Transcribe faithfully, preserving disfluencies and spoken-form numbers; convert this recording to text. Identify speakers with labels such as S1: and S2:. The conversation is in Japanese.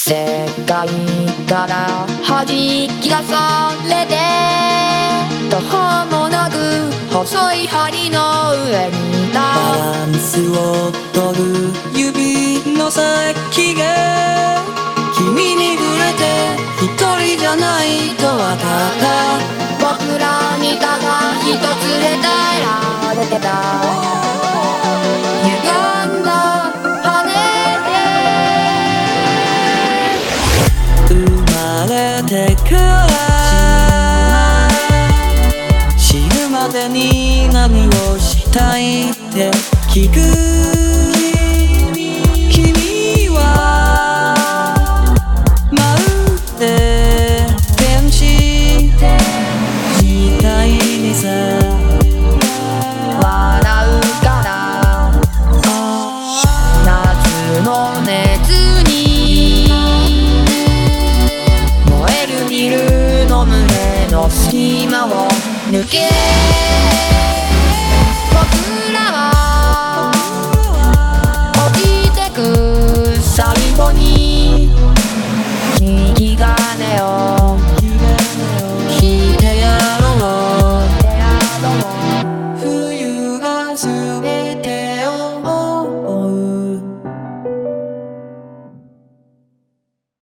S1: 世界から弾き出されて途方もなく細い針の上にいた。
S2: バランスを取る指の先が君に触れて一人じゃないとわかった。
S1: 僕らにたが一つで耐えられてた。歪んだ羽
S2: 生まれてから死ぬまでに何をしたいって聞く。君はまるで天使みたいにさ
S1: 笑うから夏の熱に燃えるビルの胸の隙間を抜け